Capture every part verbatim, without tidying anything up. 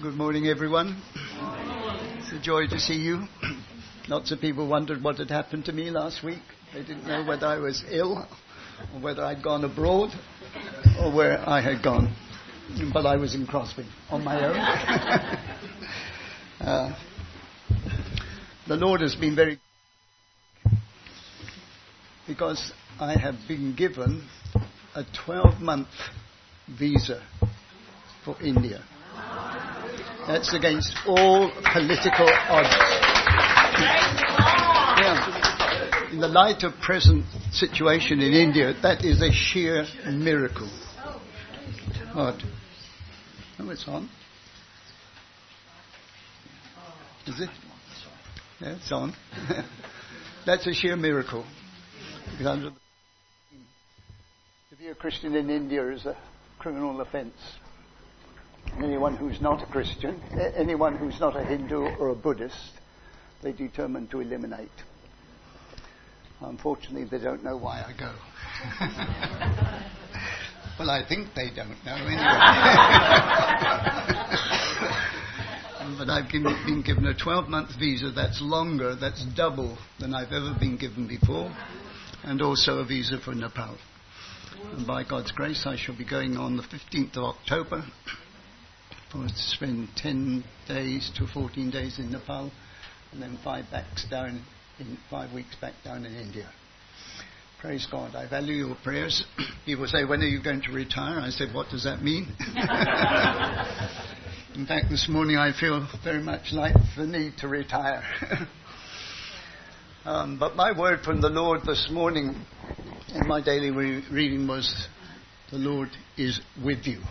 Good morning, everyone. It's a joy to see you. Lots of people wondered what had happened to me last week. They didn't know whether I was ill or whether I'd gone abroad or where I had gone. But I was in Crosby on my own. uh, the Lord has been very... because I have been given a twelve-month visa for India. That's against all political odds. Yeah. In the light of present situation in India, that is a sheer miracle. What? Oh, it's on. Is it? Yeah, it's on. That's a sheer miracle. Because to be a Christian in India is a criminal offence. Anyone who's not a Christian, anyone who's not a Hindu or a Buddhist, they determine to eliminate. Unfortunately, they don't know why I go. Well, I think they don't know anyway. But I've been given a twelve-month visa that's longer, that's double than I've ever been given before, and also a visa for Nepal. And by God's grace, I shall be going on the fifteenth of October. To spend ten days to fourteen days in Nepal, and then five backs down in five weeks back down in India. Praise God. I value your prayers. People say, when are you going to retire? I said, what does that mean? In fact, this morning I feel very much like the need to retire. um, but my word from the Lord this morning in my daily re- reading was, the Lord is with you.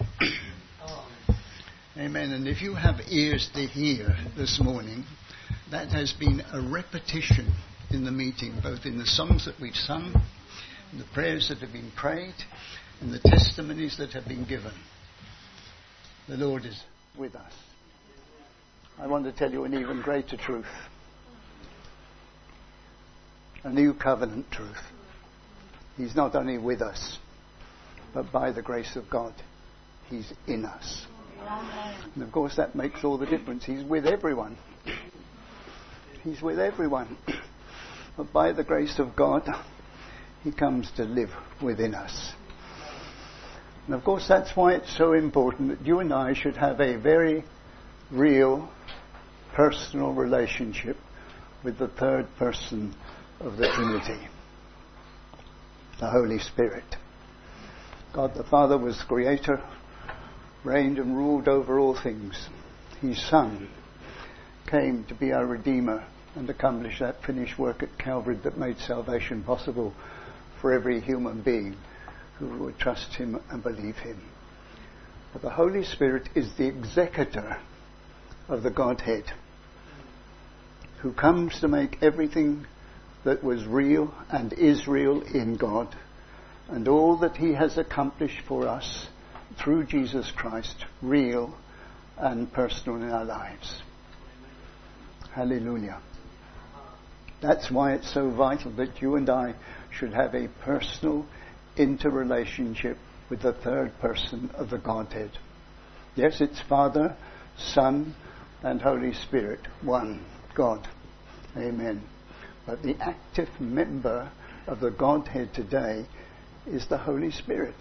Amen. And if you have ears to hear this morning, that has been a repetition in the meeting, both in the songs that we've sung, in the prayers that have been prayed, and the testimonies that have been given. The Lord is with us. I want to tell you an even greater truth. A new covenant truth. He's not only with us, but by the grace of God, He's in us. And of course that makes all the difference. He's with everyone. He's with everyone. But by the grace of God, He comes to live within us. And of course that's why it's so important that you and I should have a very real, personal relationship with the third person of the Trinity, the Holy Spirit. God the Father was creator, reigned and ruled over all things. His Son came to be our Redeemer and accomplish that finished work at Calvary that made salvation possible for every human being who would trust Him and believe Him. But the Holy Spirit is the executor of the Godhead, who comes to make everything that was real and is real in God, and all that He has accomplished for us through Jesus Christ, real and personal in our lives. Hallelujah. That's why it's so vital that you and I should have a personal interrelationship with the third person of the Godhead. Yes, it's Father, Son, and Holy Spirit, one God. Amen. But the active member of the Godhead today is the Holy Spirit.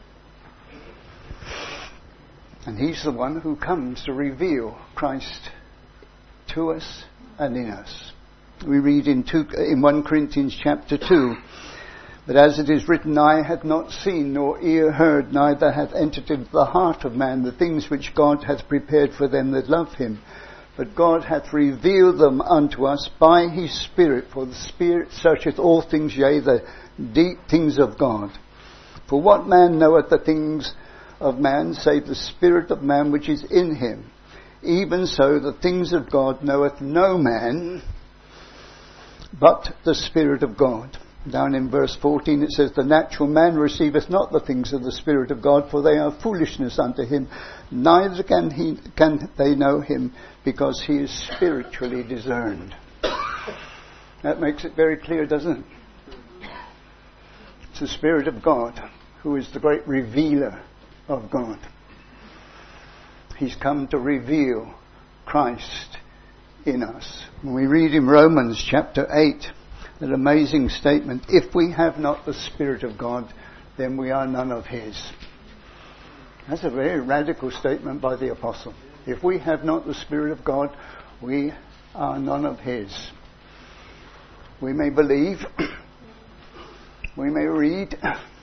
And He's the one who comes to reveal Christ to us and in us. We read in, two, in First Corinthians chapter two, but as it is written, eye hath not seen, nor ear heard, neither hath entered into the heart of man the things which God hath prepared for them that love Him. But God hath revealed them unto us by His Spirit, for the Spirit searcheth all things, yea, the deep things of God. For what man knoweth the things of man, save the spirit of man which is in him? Even so the things of God knoweth no man, but the Spirit of God. Down in verse fourteen it says, the natural man receiveth not the things of the Spirit of God, for they are foolishness unto him, neither can he can they know Him, because He is spiritually discerned. That makes it very clear, doesn't it? It's the Spirit of God who is the great revealer of God. He's come to reveal Christ in us. When we read in Romans chapter eight, that amazing statement, if we have not the Spirit of God, then we are none of His. That's a very radical statement by the apostle. If we have not the Spirit of God, we are none of His. We may believe, we may read,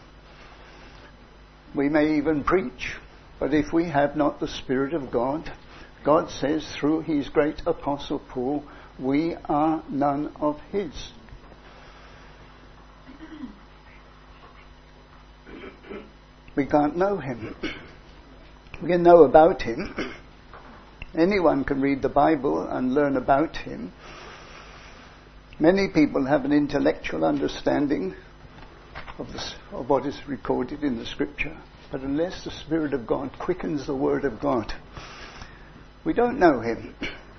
we may even preach, but if we have not the Spirit of God, God says through His great apostle Paul, we are none of His. We can't know Him. We can know about Him. Anyone can read the Bible and learn about Him. Many people have an intellectual understanding of, this, of what is recorded in the Scripture. But unless the Spirit of God quickens the Word of God, we don't know Him.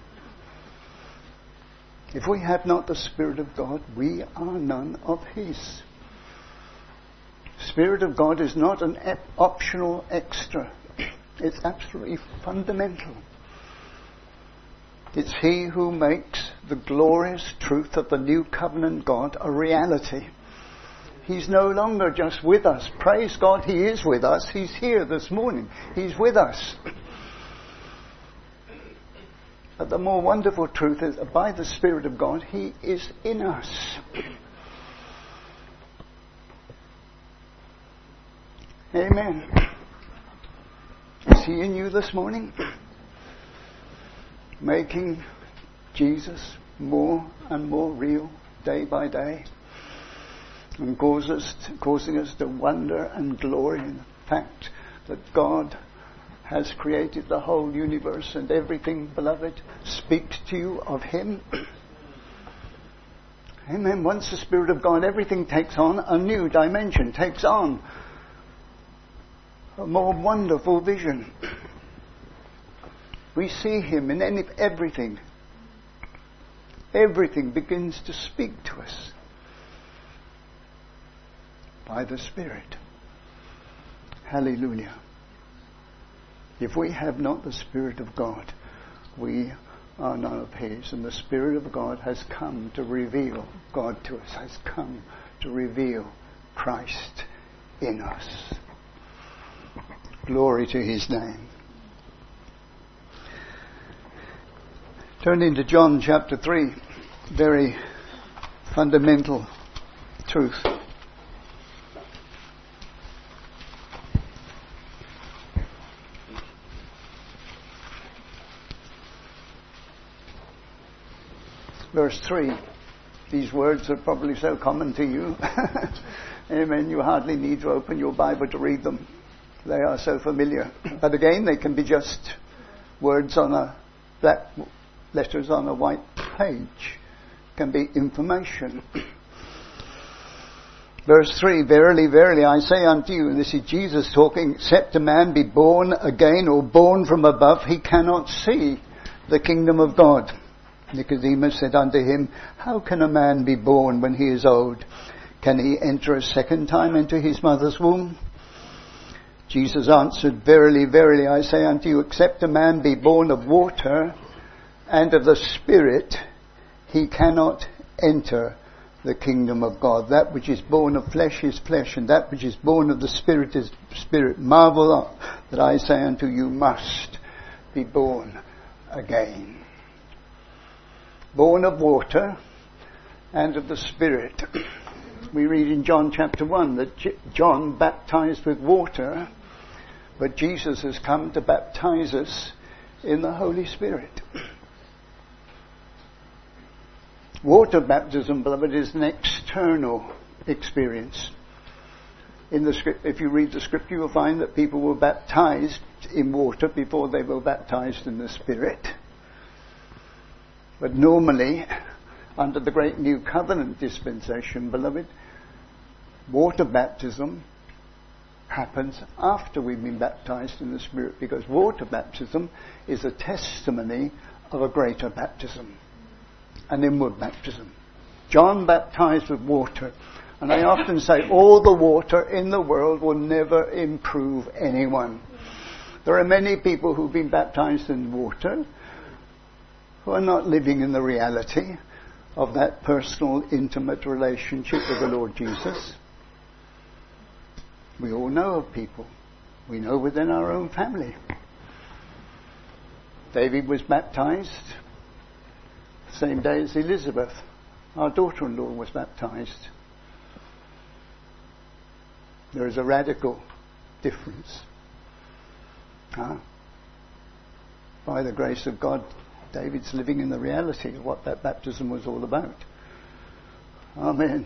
If we have not the Spirit of God, we are none of His. Spirit of God is not an ep- optional extra. It's absolutely fundamental. It's He who makes the glorious truth of the new covenant God a reality. He's no longer just with us. Praise God, He is with us. He's here this morning. He's with us. But the more wonderful truth is that by the Spirit of God, He is in us. Amen. Is He in you this morning? Making Jesus more and more real day by day, and cause us to, causing us to wonder and glory in the fact that God has created the whole universe, and everything, beloved, speaks to you of Him. Amen. Once the Spirit of God, everything takes on a new dimension, takes on a more wonderful vision. We see Him in any, everything. Everything begins to speak to us by the Spirit. Hallelujah. If we have not the Spirit of God, we are none of His. And the Spirit of God has come to reveal God to us, has come to reveal Christ in us. Glory to His name. Turn into John chapter three. Very fundamental truth. Verse three. These words are probably so common to you. Amen. You hardly need to open your Bible to read them. They are so familiar. But again, they can be just words on a black, letters on a white page. Can be information. Verse three, verily, verily, I say unto you, and this is Jesus talking, except a man be born again or born from above, he cannot see the kingdom of God. Nicodemus said unto him, how can a man be born when he is old? Can he enter a second time into his mother's womb? Jesus answered, verily, verily, I say unto you, except a man be born of water and of the Spirit, he cannot enter the kingdom of God. That which is born of flesh is flesh, and that which is born of the Spirit is spirit. Marvel not that I say unto you, must be born again. Born of water and of the Spirit. We read in John chapter one that John baptized with water, but Jesus has come to baptize us in the Holy Spirit. Water baptism, beloved, is an external experience. In the script, if you read the scripture, you'll find that people were baptized in water before they were baptized in the Spirit. But normally, under the great New Covenant dispensation, beloved, water baptism happens after we've been baptized in the Spirit, because water baptism is a testimony of a greater baptism, an inward baptism. John baptized with water, and I often say all the water in the world will never improve anyone. There are many people who've been baptized in water who are not living in the reality of that personal, intimate relationship with the Lord Jesus. We all know of people. We know within our own family. David was baptized the same day as Elizabeth. Our daughter-in-law was baptized. There is a radical difference. Huh? By the grace of God, David's living in the reality of what that baptism was all about. Amen.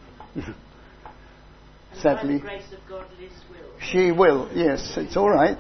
Sadly, by the grace of God, Liz will. She will, yes, it's all right.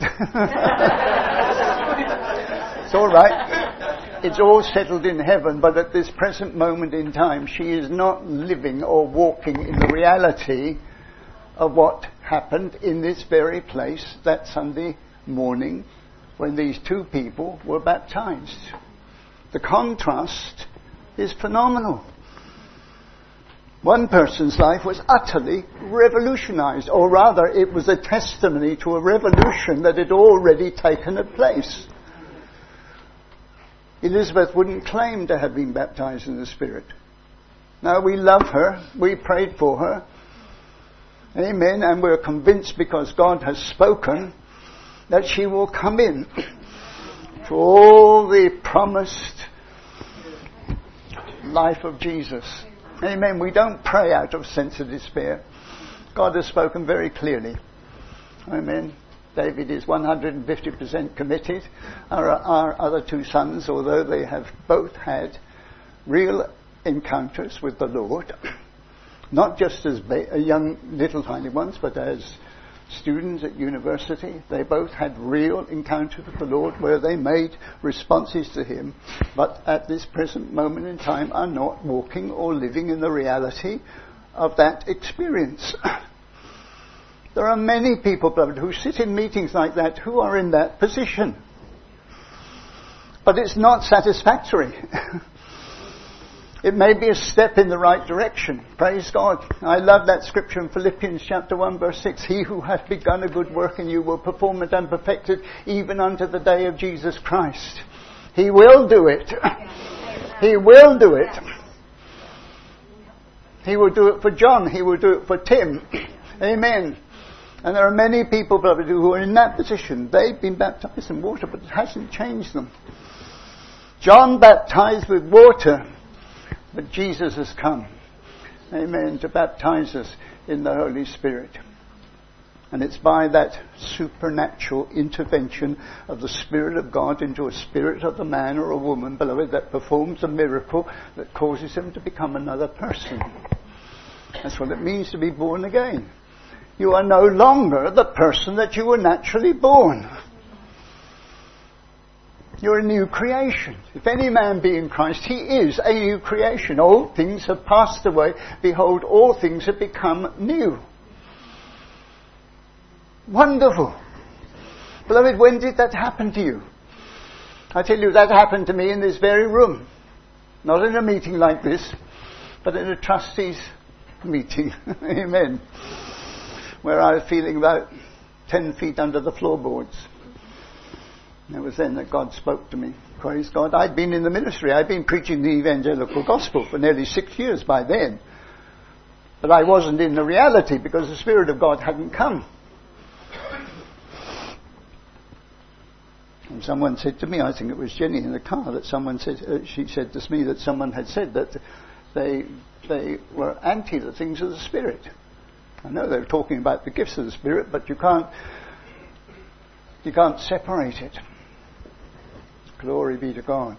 It's all right. It's all settled in heaven, but at this present moment in time, she is not living or walking in the reality of what happened in this very place that Sunday morning when these two people were baptized. The contrast is phenomenal. One person's life was utterly revolutionized, or rather it was a testimony to a revolution that had already taken place. Elizabeth wouldn't claim to have been baptized in the Spirit. Now, we love her, we prayed for her, amen, and we're convinced because God has spoken that she will come in to all the promised life of Jesus. Amen. We don't pray out of sense of despair. God has spoken very clearly. Amen. David is one hundred fifty percent committed. Our, our other two sons, although they have both had real encounters with the Lord, not just as ba- young little tiny ones, but as students at university, they both had real encounters with the Lord where they made responses to Him, but at this present moment in time are not walking or living in the reality of that experience. There are many people, beloved, who sit in meetings like that who are in that position. But it's not satisfactory. It may be a step in the right direction. Praise God. I love that scripture in Philippians chapter one verse six. He who hath begun a good work in you will perform it and perfect it even unto the day of Jesus Christ. He will do it. He will do it. He will do it for John. He will do it for Tim. Amen. And there are many people, beloved, who are in that position. They've been baptized in water, but it hasn't changed them. John baptized with water, but Jesus has come, amen, to baptize us in the Holy Spirit. And it's by that supernatural intervention of the Spirit of God into a spirit of a man or a woman, beloved, that performs a miracle that causes them to become another person. That's what it means to be born again. You are no longer the person that you were naturally born. You're a new creation. If any man be in Christ, he is a new creation. Old things have passed away. Behold, all things have become new. Wonderful. Beloved, when did that happen to you? I tell you, that happened to me in this very room. Not in a meeting like this, but in a trustees meeting. Amen. Where I was feeling about ten feet under the floorboards. It was then that God spoke to me. Praise God. I'd been in the ministry. I'd been preaching the evangelical gospel for nearly six years by then. But I wasn't in the reality because the Spirit of God hadn't come. And someone said to me, I think it was Jenny in the car, that someone said, uh, she said to me that someone had said that they they were anti the things of the Spirit. I know they were talking about the gifts of the Spirit, but you can't you can't separate it. Glory be to God.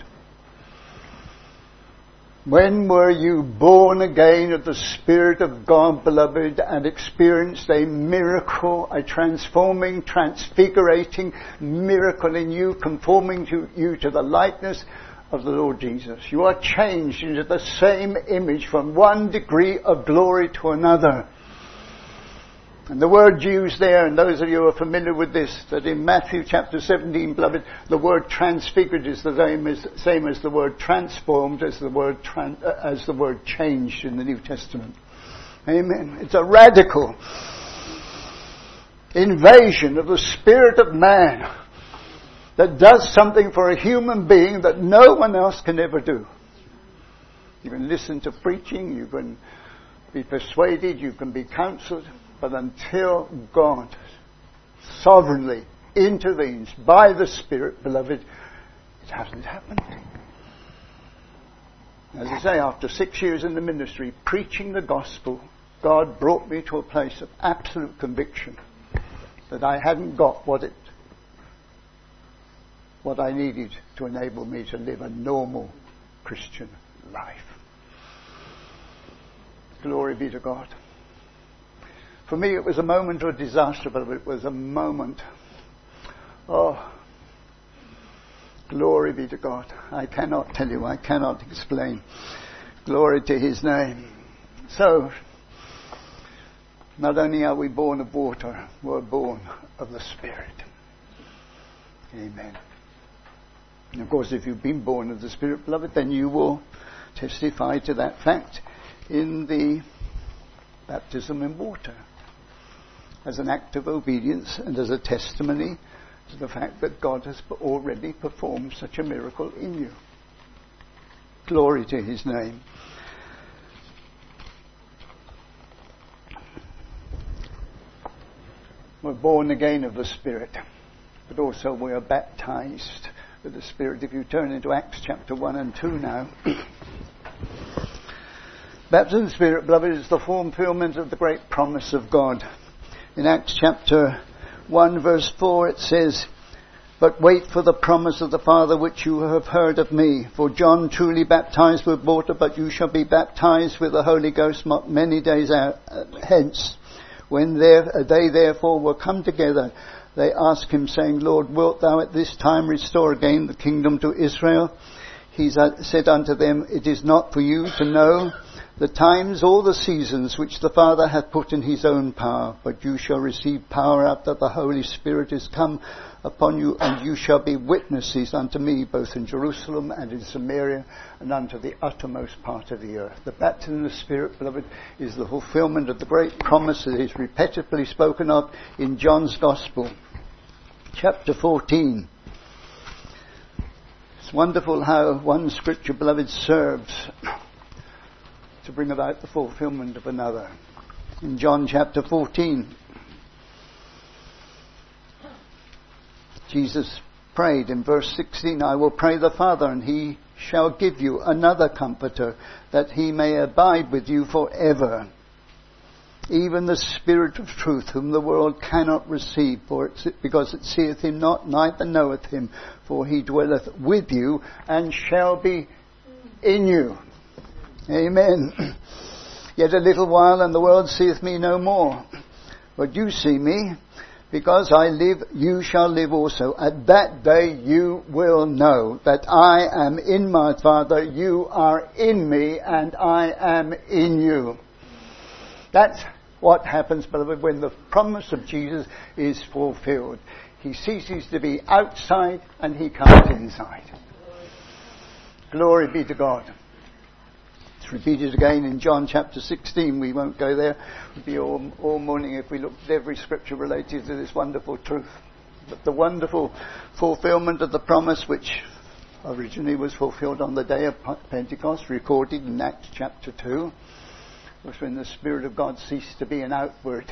When were you born again of the Spirit of God, beloved, and experienced a miracle, a transforming, transfigurating miracle in you, conforming to you to the likeness of the Lord Jesus? You are changed into the same image from one degree of glory to another. And the word used there, and those of you who are familiar with this, that in Matthew chapter seventeen, beloved, the word transfigured is the same as, same as the word transformed, as the word tran, uh, as the word changed in the New Testament. Amen. It's a radical invasion of the spirit of man that does something for a human being that no one else can ever do. You can listen to preaching, you can be persuaded, you can be counselled, but until God sovereignly intervenes by the Spirit, beloved, it hasn't happened. As I say, after six years in the ministry, preaching the gospel, God brought me to a place of absolute conviction that I hadn't got what it, what I needed to enable me to live a normal Christian life. Glory be to God. For me, it was a moment of disaster, but it was a moment. Oh, glory be to God. I cannot tell you, I cannot explain. Glory to His name. So, not only are we born of water, we're born of the Spirit. Amen. And of course, if you've been born of the Spirit, beloved, then you will testify to that fact in the baptism in water, as an act of obedience and as a testimony to the fact that God has already performed such a miracle in you. Glory to His name. We're born again of the Spirit, but also we are baptized with the Spirit. If you turn into Acts chapter one and two now. Baptism in the Spirit, beloved, is the fulfillment of the great promise of God. In Acts chapter one verse four it says, "But wait for the promise of the Father which you have heard of me. For John truly baptized with water, but you shall be baptized with the Holy Ghost not many days out, uh, hence. When there, uh, they therefore were come together, they asked him, saying, Lord, wilt thou at this time restore again the kingdom to Israel? He said unto them, It is not for you to know the times or the seasons which the Father hath put in His own power, but you shall receive power after the Holy Spirit is come upon you, and you shall be witnesses unto me, both in Jerusalem and in Samaria, and unto the uttermost part of the earth." The baptism of the Spirit, beloved, is the fulfillment of the great promise that is repetitively spoken of in John's Gospel, chapter fourteen. It's wonderful how one scripture, beloved, serves to bring about the fulfillment of another. In John chapter fourteen, Jesus prayed in verse sixteen, "I will pray the Father, and He shall give you another Comforter, that He may abide with you forever. Even the Spirit of truth, whom the world cannot receive, for it, because it seeth Him not, neither knoweth Him. For He dwelleth with you, and shall be in you." Amen. "Yet a little while, and the world seeth me no more. But you see me. Because I live, you shall live also. At that day you will know that I am in my Father, you are in me, and I am in you." That's what happens, beloved, when the promise of Jesus is fulfilled. He ceases to be outside and He comes inside. Glory be to God. It's repeated again in John chapter sixteen. We won't go there. It would be all, all morning if we looked at every scripture related to this wonderful truth. But the wonderful fulfillment of the promise, which originally was fulfilled on the day of Pentecost, recorded in Acts chapter two, was when the Spirit of God ceased to be an outward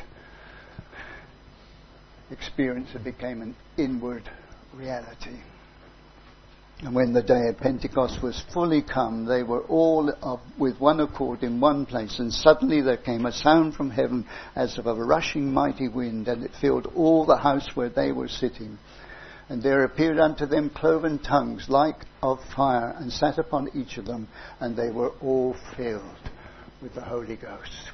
experience and became an inward reality. And when the day of Pentecost was fully come, they were all of, with one accord in one place. And suddenly there came a sound from heaven as of a rushing mighty wind, and it filled all the house where they were sitting. And there appeared unto them cloven tongues like of fire, and sat upon each of them, and they were all filled with the Holy Ghost,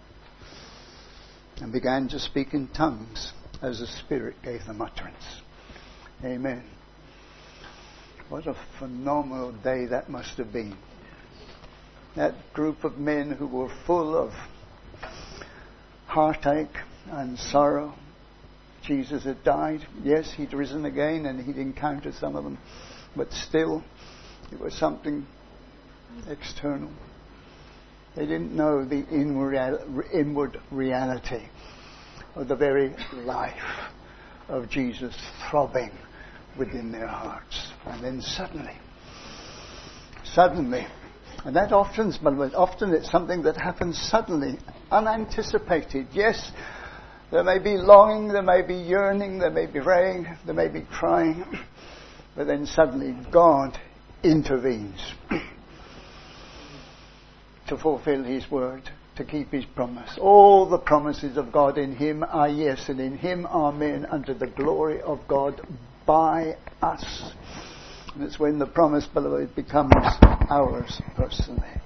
and began to speak in tongues as the Spirit gave them utterance. Amen. What a phenomenal day that must have been. That group of men who were full of heartache and sorrow. Jesus had died. Yes, He'd risen again and He'd encountered some of them. But still, it was something external. They didn't know the inward reality of the very life of Jesus throbbing within their hearts. And then suddenly, suddenly, and that often, often it's something that happens suddenly, unanticipated. Yes, there may be longing, there may be yearning, there may be praying, there may be crying, but then suddenly God intervenes to fulfill His word, to keep His promise. All the promises of God in Him are yes, and in Him amen, unto the glory of God by us. And it's when the promise, beloved, becomes ours personally.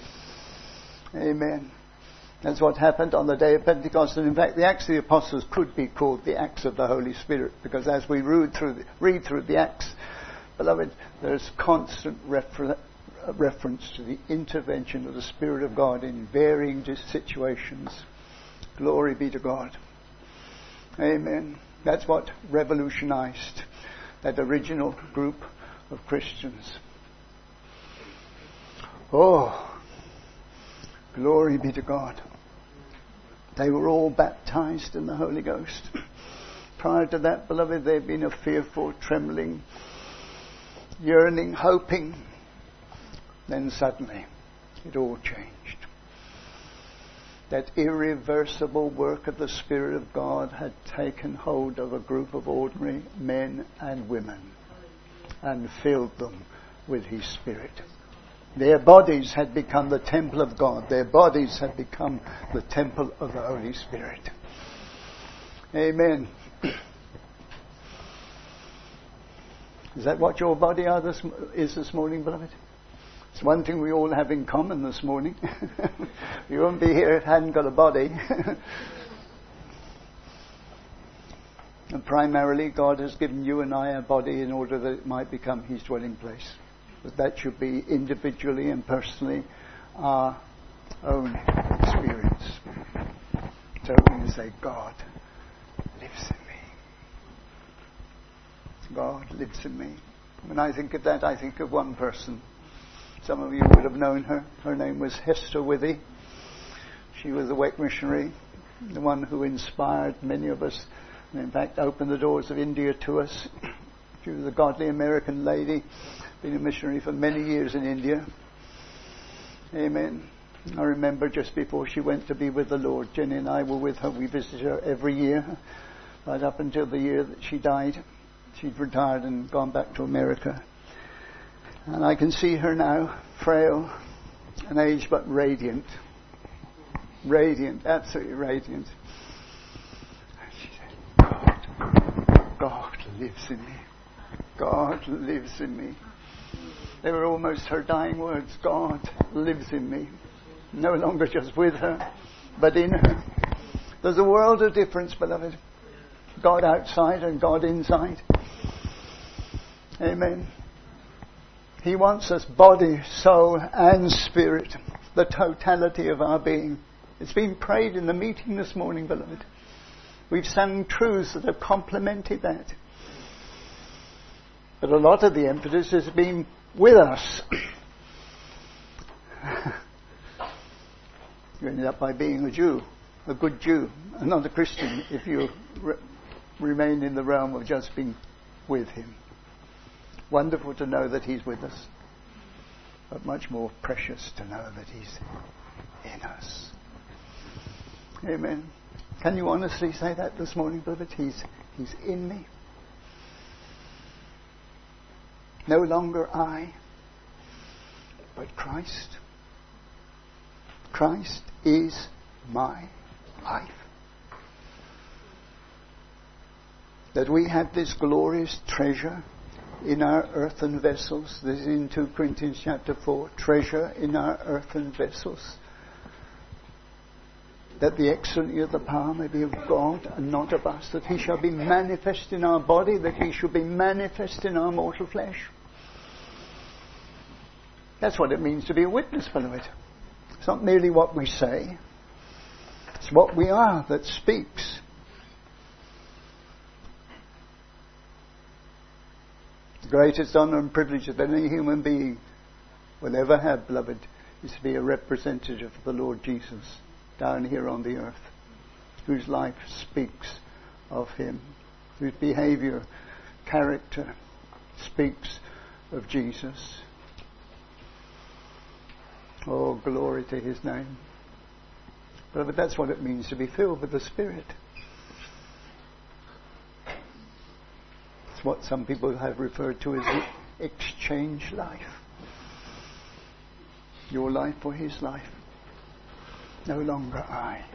Amen. That's what happened on the day of Pentecost. And in fact, the Acts of the Apostles could be called the Acts of the Holy Spirit, because as we read through the, read through the Acts, beloved, there's constant refer- reference to the intervention of the Spirit of God in varying situations. Glory be to God. Amen. That's what revolutionized that original group of Christians. Oh, glory be to God. They were all baptized in the Holy Ghost. Prior to that, beloved, they'd been a fearful, trembling, yearning, hoping. Then suddenly, it all changed. That irreversible work of the Spirit of God had taken hold of a group of ordinary men and women and filled them with His Spirit. Their bodies had become the temple of God. Their bodies had become the temple of the Holy Spirit. Amen. Is that what your body are this, is this morning, beloved? It's one thing we all have in common this morning. You wouldn't be here if it hadn't got a body. And primarily, God has given you and I a body in order that it might become His dwelling place. But that should be individually and personally our own experience. So we can say, God lives in me. God lives in me. When I think of that, I think of one person. Some of you would have known her. Her name was Hester Withy. She was a wake missionary, the one who inspired many of us, and in fact opened the doors of India to us. She was a godly American lady, been a missionary for many years in India. Amen. I remember just before she went to be with the Lord, Jenny and I were with her. We visited her every year, right up until the year that she died. She'd retired and gone back to America. And I can see her now, frail and aged, but radiant. Radiant, absolutely radiant. And she said, God, God lives in me. God lives in me. They were almost her dying words. God lives in me. No longer just with her, but in her. There's a world of difference, beloved. God outside and God inside. Amen. He wants us body, soul and spirit. The totality of our being. It's been prayed in the meeting this morning, beloved. We've sung truths that have complemented that. But a lot of the emphasis has been with us. You ended up by being a Jew, a good Jew, and not a Christian if you re- remain in the realm of just being with Him. Wonderful to know that He's with us, but much more precious to know that He's in us. Amen. Can you honestly say that this morning, beloved? He's, he's in me. No longer I, but Christ. Christ is my life. That we have this glorious treasure in our earthen vessels. This is in two Corinthians chapter four. Treasure in our earthen vessels. That the excellency of the power may be of God and not of us. That He shall be manifest in our body. That He shall be manifest in our mortal flesh. That's what it means to be a witness, beloved. It's not merely what we say. It's what we are that speaks. The greatest honour and privilege that any human being will ever have, beloved, is to be a representative of the Lord Jesus down here on the earth, whose life speaks of Him, whose behaviour, character, speaks of Jesus. Oh, glory to his name. But that's what it means to be filled with the Spirit. It's what some people have referred to as the exchange life. Your life for his life. No longer I.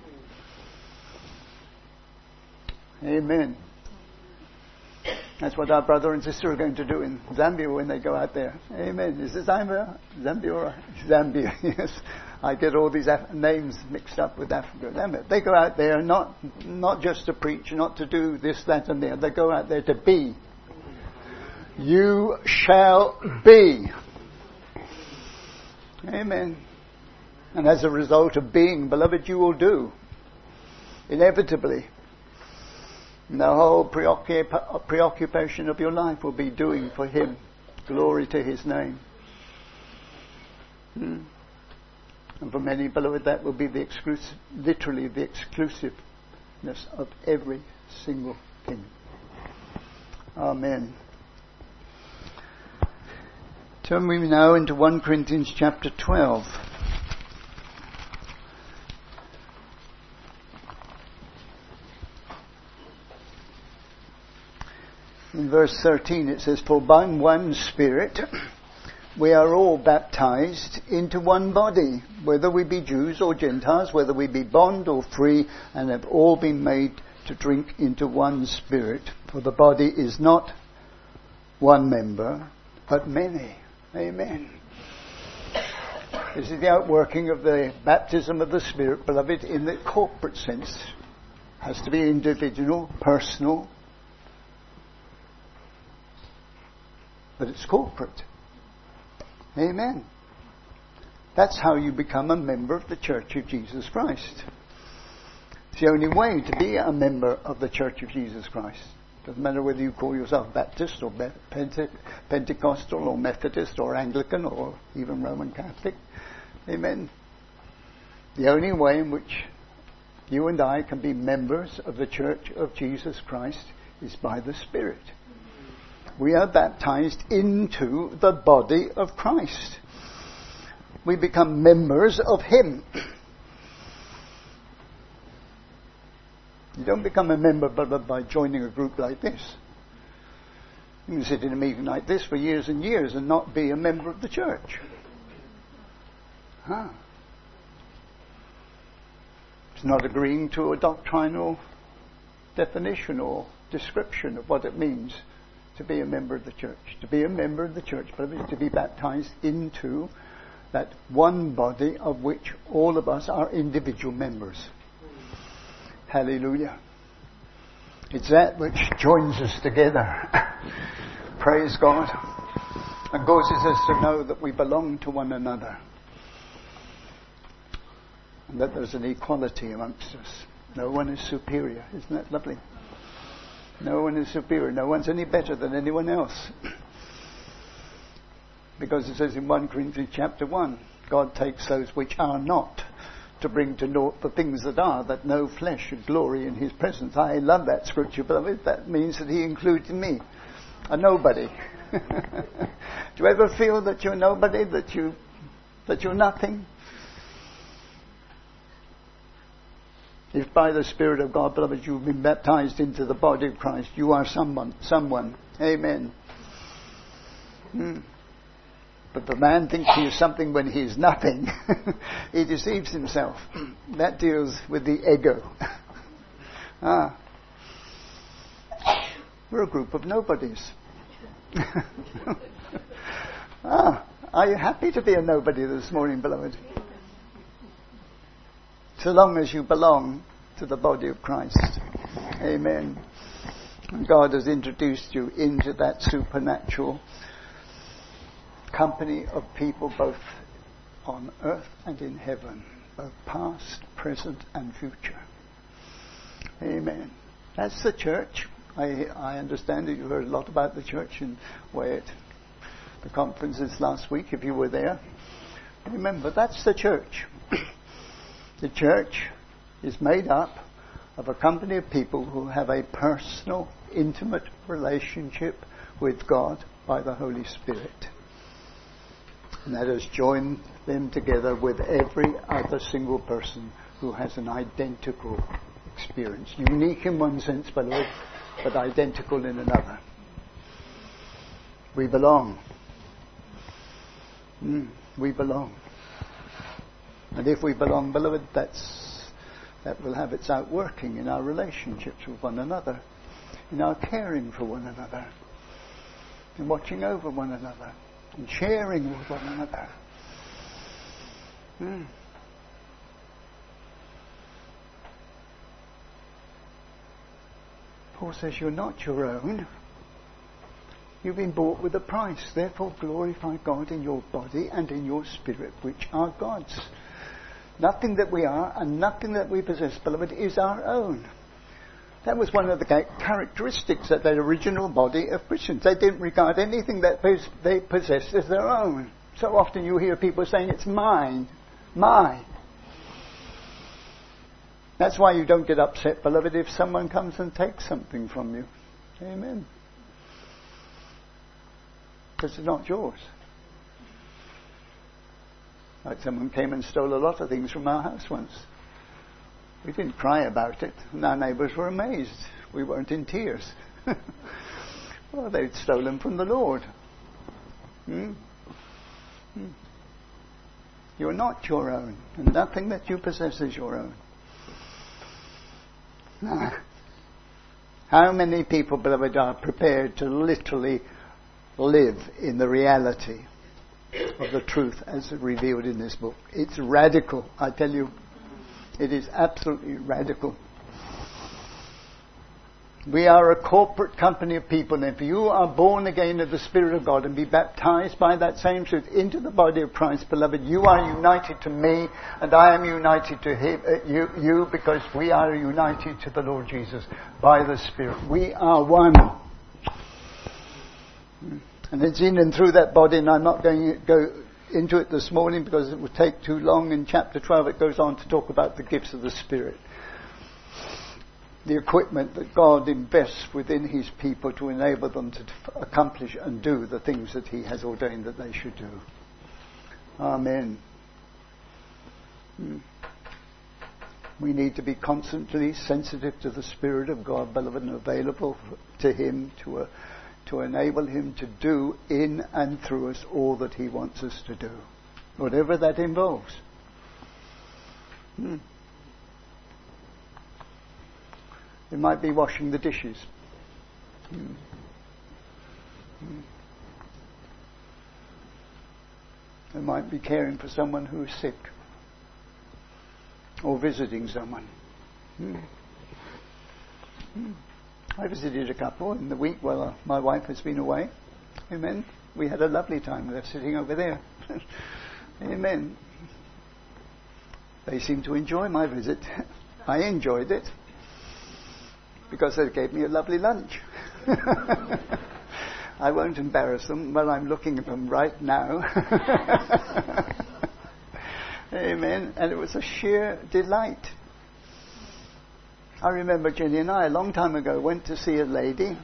Amen. That's what our brother and sister are going to do in Zambia when they go out there. Amen. Is it Zambia? Zambia or Zambia? Yes. I get all these Af- names mixed up with Africa. Zambia. They go out there not not just to preach, not to do this, that and the other. They go out there to be. You shall be. Amen. And as a result of being, beloved, you will do. Inevitably. And the whole preoccup- preoccupation of your life will be doing for him. Glory to his name. Hmm. And for many, beloved, that will be the exclusive, literally the exclusiveness of every single thing. Amen. Turn we now into First Corinthians chapter twelve. In verse thirteen it says, "For by one Spirit we are all baptized into one body, whether we be Jews or Gentiles, whether we be bond or free, and have all been made to drink into one Spirit. For the body is not one member, but many." Amen. This is the outworking of the baptism of the Spirit, beloved, in the corporate sense. It has to be individual, personal, but it's corporate. Amen. That's how you become a member of the Church of Jesus Christ. It's the only way to be a member of the Church of Jesus Christ. Doesn't matter whether you call yourself Baptist or Pente- Pentecostal or Methodist or Anglican or even Roman Catholic. Amen. The only way in which you and I can be members of the Church of Jesus Christ is by the Spirit. We are baptized into the body of Christ. We become members of him. You don't become a member by joining a group like this. You can sit in a meeting like this for years and years and not be a member of the church. Huh. It's not agreeing to a doctrinal definition or description of what it means to be a member of the church. To be a member of the church, brother, is to be baptized into that one body of which all of us are individual members. Hallelujah. It's that which joins us together. Praise God. And causes us to know that we belong to one another. And that there's an equality amongst us. No one is superior. Isn't that lovely? No one is superior. No one's any better than anyone else. Because it says in First Corinthians chapter one, God takes those which are not to bring to naught the things that are, that no flesh should glory in his presence. I love that scripture, beloved. That means that he includes me, a nobody. Do you ever feel that you're nobody, that you that you're nothing? If by the Spirit of God, beloved, you've been baptized into the body of Christ, you are someone. Someone. Amen. Hmm. But the man thinks he is something when he is nothing. He deceives himself. That deals with the ego. ah. We're a group of nobodies. ah. Are you happy to be a nobody this morning, beloved? So long as you belong to the body of Christ. Amen. And God has introduced you into that supernatural company of people both on earth and in heaven, both past, present and future. Amen. That's the church. I, I understand that you heard a lot about the church and where it, the conferences last week, if you were there. Remember, that's the church. The church is made up of a company of people who have a personal, intimate relationship with God by the Holy Spirit. And that has joined them together with every other single person who has an identical experience. Unique in one sense, beloved, but identical in another. We belong. Mm, we belong. And if we belong, beloved, that's, that will have its outworking in our relationships with one another, in our caring for one another, in watching over one another, in sharing with one another. Mm. Paul says you're not your own. You've been bought with a price. Therefore glorify God in your body and in your spirit, which are God's. Nothing that we are and nothing that we possess, beloved, is our own. That was one of the characteristics of the original body of Christians. They didn't regard anything that they possessed as their own. So often you hear people saying, it's mine, mine. That's why you don't get upset, beloved, if someone comes and takes something from you. Amen. Because it's not yours. Like someone came and stole a lot of things from our house once. We didn't cry about it, and our neighbours were amazed. We weren't in tears. Well, they'd stolen from the Lord. Hmm? Hmm. You're not your own, and nothing that you possess is your own. Now, how many people, beloved, are prepared to literally live in the reality of the truth as revealed in this book? It's radical, I tell you. It is absolutely radical. We are a corporate company of people, and if you are born again of the Spirit of God and be baptized by that same truth into the body of Christ, beloved, you are united to me, and I am united to him, uh, you, you, because we are united to the Lord Jesus by the Spirit. We are one. And it's in and through that body, and I'm not going to go into it this morning because it would take too long. In chapter twelve it goes on to talk about the gifts of the Spirit. The equipment that God invests within His people to enable them to accomplish and do the things that He has ordained that they should do. Amen. We need to be constantly sensitive to the Spirit of God, beloved, and available to Him to uh, to enable Him to do in and through us all that He wants us to do, whatever that involves. Hmm. It might be washing the dishes. Hmm. Hmm. It might be caring for someone who is sick, or visiting someone. Hmm. Hmm. I visited a couple in the week while uh, my wife has been away. Amen. We had a lovely time. They're sitting over there. Amen. They seemed to enjoy my visit. I enjoyed it because they gave me a lovely lunch. I won't embarrass them, but I'm looking at them right now. Amen. And it was a sheer delight. I remember Jenny and I, a long time ago, went to see a lady,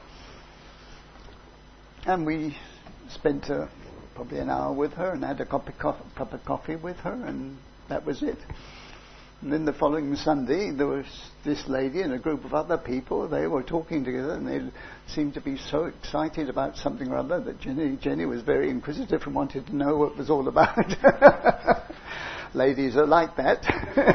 and we spent uh, probably an hour with her and had a cup of, co- cup of coffee with her, and that was it. And then the following Sunday, there was this lady and a group of other people. They were talking together, and they seemed to be so excited about something or other that Jenny, Jenny was very inquisitive and wanted to know what it was all about. Ladies are like that.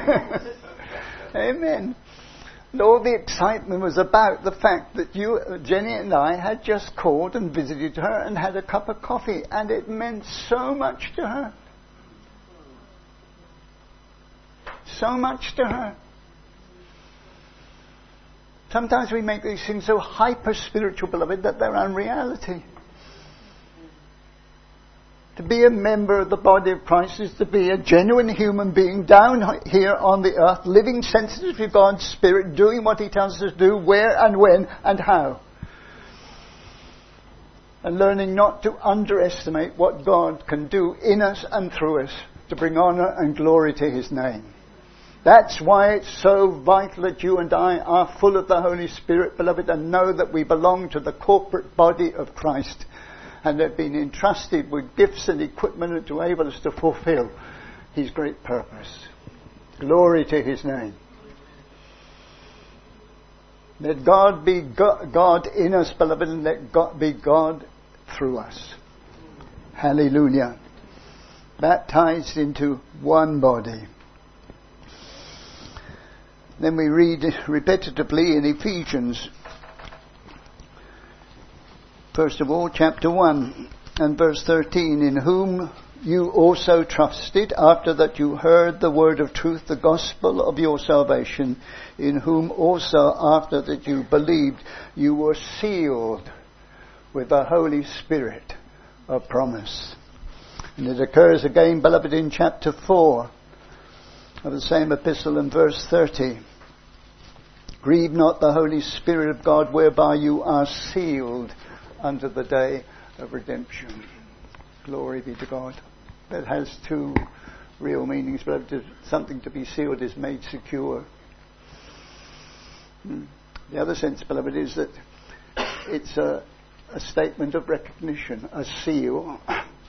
Amen. And all the excitement was about the fact that you, Jenny and I had just called and visited her and had a cup of coffee, and it meant so much to her. So much to her. Sometimes we make these things so hyper-spiritual, beloved, that they're unreality. To be a member of the body of Christ is to be a genuine human being down here on the earth, living sensitive to God's Spirit, doing what He tells us to do, where and when and how. And learning not to underestimate what God can do in us and through us to bring honour and glory to His name. That's why it's so vital that you and I are full of the Holy Spirit, beloved, and know that we belong to the corporate body of Christ and have been entrusted with gifts and equipment to enable us to fulfill His great purpose. Glory to His name. Let God be God in us, beloved, and let God be God through us. Hallelujah. Baptized into one body. Then we read repetitively in Ephesians, first of all, chapter one and verse thirteen, in whom you also trusted, after that you heard the word of truth, the gospel of your salvation, in whom also, after that you believed, you were sealed with the Holy Spirit of promise. And it occurs again, beloved, in chapter four of the same epistle in verse thirty. Grieve not the Holy Spirit of God, whereby you are sealed unto the day of redemption. Glory be to God. That has two real meanings. But something to be sealed is made secure. The other sense, beloved, is that it's a, a statement of recognition, a seal.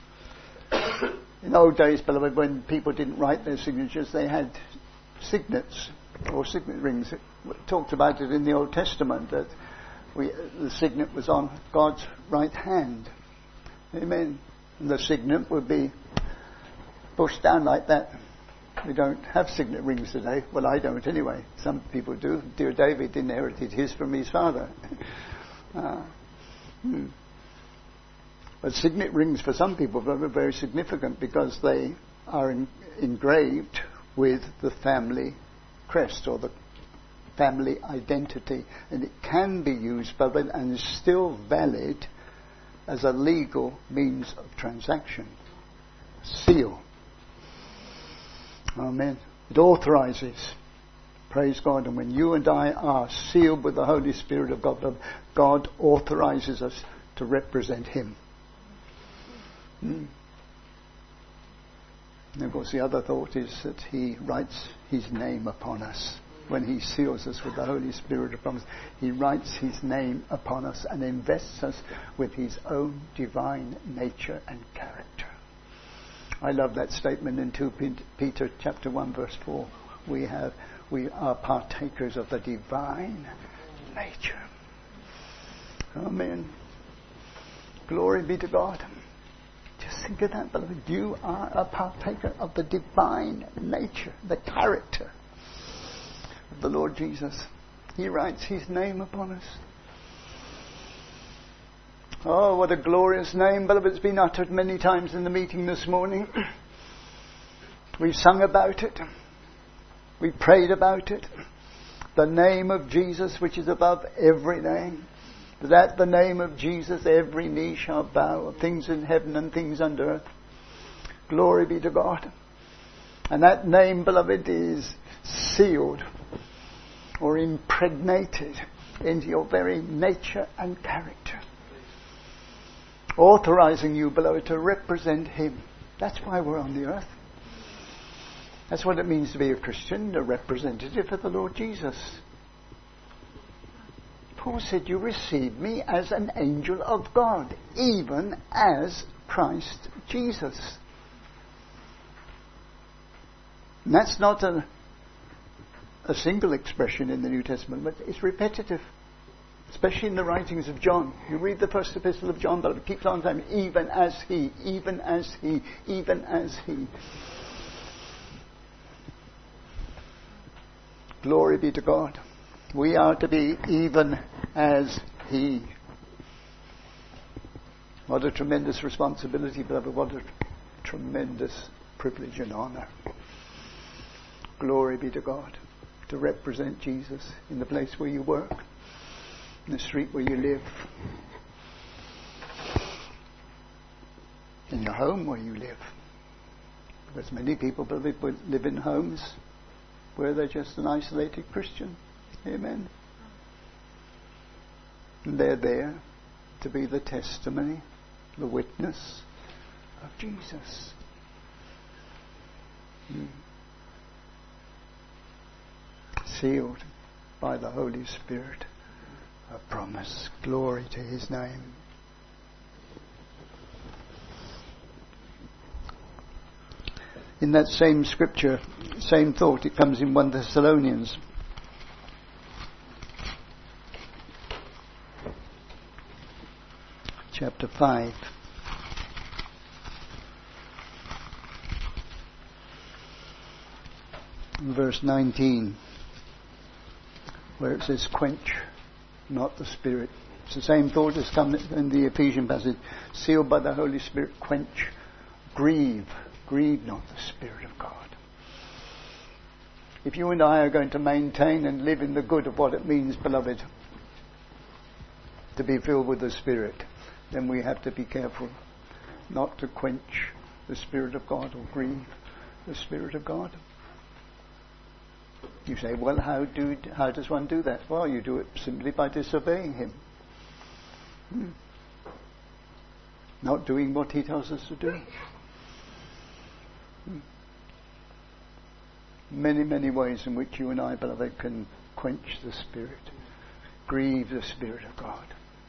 In old days, beloved, when people didn't write their signatures, they had signets or signet rings. It talked about it in the Old Testament that we, the signet was on God's right hand. Amen. And the signet would be pushed down like that. We don't have signet rings today. Well, I don't anyway. Some people do. Dear David inherited his from his father. uh, hmm. But signet rings for some people are very significant because they are in, engraved with the family crest or the family identity, and it can be used, but and is still valid as a legal means of transaction. Seal. Amen. It authorizes. Praise God. And when you and I are sealed with the Holy Spirit of God, God authorizes us to represent Him. Hmm. And of course the other thought is that He writes His name upon us. When He seals us with the Holy Spirit of promise, He writes His name upon us and invests us with His own divine nature and character. I love that statement in Second Peter chapter one verse four. We have we are partakers of the divine nature. Amen. Glory be to God. Just think of that, beloved. You are a partaker of the divine nature, the character of the Lord Jesus. He writes His name upon us. Oh, what a glorious name, beloved. It's been uttered many times in the meeting this morning. We've sung about it. We prayed about it. The name of Jesus, which is above every name. That the name of Jesus, every knee shall bow, things in heaven and things under earth. Glory be to God. And that name, beloved, is sealed or impregnated into your very nature and character. Authorizing you, beloved, to represent Him. That's why we're on the earth. That's what it means to be a Christian, a representative of the Lord Jesus. Paul said, you received me as an angel of God, even as Christ Jesus. And that's not a, a single expression in the New Testament, but it's repetitive. Especially in the writings of John. You read the first epistle of John, but it keeps on saying, even as He, even as He, even as He. Glory be to God. We are to be even as He. What a tremendous responsibility, beloved. What a tremendous privilege and honour. Glory be to God. To represent Jesus in the place where you work, in the street where you live, in your home where you live. Because many people live in homes where they're just an isolated Christian. Amen. And they're there to be the testimony, the witness of Jesus. Hmm. sealed by the Holy Spirit. A promise. Glory to his name. In that same scripture, same thought, it comes in First Thessalonians. Chapter five. Verse nineteen, where it says, quench not the Spirit. It's the same thought as come in the Ephesian passage. Sealed by the Holy Spirit, quench, grieve. Grieve not the Spirit of God. If you and I are going to maintain and live in the good of what it means, beloved, to be filled with the Spirit, then we have to be careful not to quench the Spirit of God or grieve the Spirit of God. You say, well, how do how does one do that? Well, you do it simply by disobeying him. Hmm. Not doing what he tells us to do. Hmm. Many, many ways in which you and I, beloved, can quench the Spirit, grieve the Spirit of God.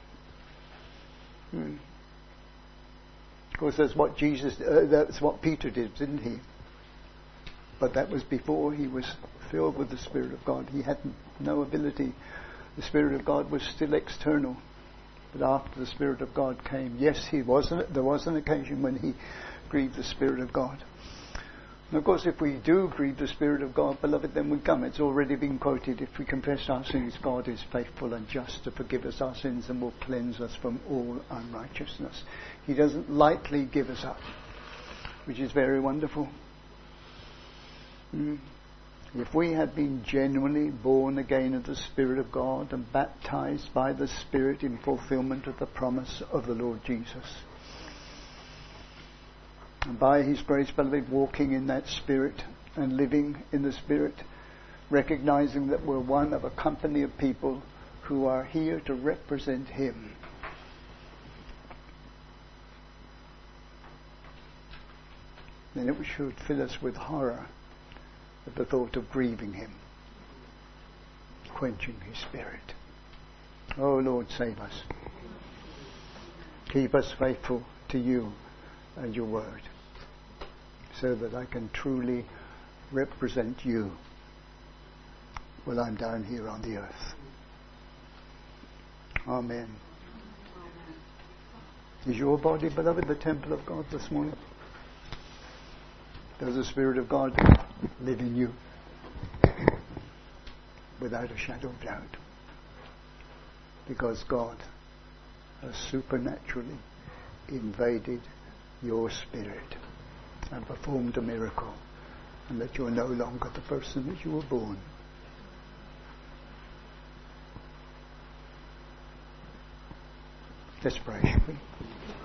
Hmm. Of course, that's what Jesus, uh, that's what Peter did, didn't he? But that was before he was filled with the Spirit of God. He had no ability. The Spirit of God was still external. But after the Spirit of God came, yes, he was. There was an occasion when he grieved the Spirit of God. And of course, if we do grieve the Spirit of God, beloved, then we come. It's already been quoted. If we confess our sins, God is faithful and just to forgive us our sins and will cleanse us from all unrighteousness. He doesn't lightly give us up, which is very wonderful. Mm. If we had been genuinely born again of the Spirit of God and baptized by the Spirit in fulfillment of the promise of the Lord Jesus, and by his grace, beloved, walking in that Spirit and living in the Spirit, recognizing that we're one of a company of people who are here to represent him, then it should fill us with horror at the thought of grieving him, quenching his Spirit. Oh Lord, save us. Keep us faithful to you and your word, so that I can truly represent you while I'm down here on the earth. Amen. Is your body, beloved, the temple of God this morning? Does the Spirit of God live in you? Without a shadow of doubt. Because God has supernaturally invaded your spirit and performed a miracle, and that you're no longer the person that you were born. Let's pray, shall we?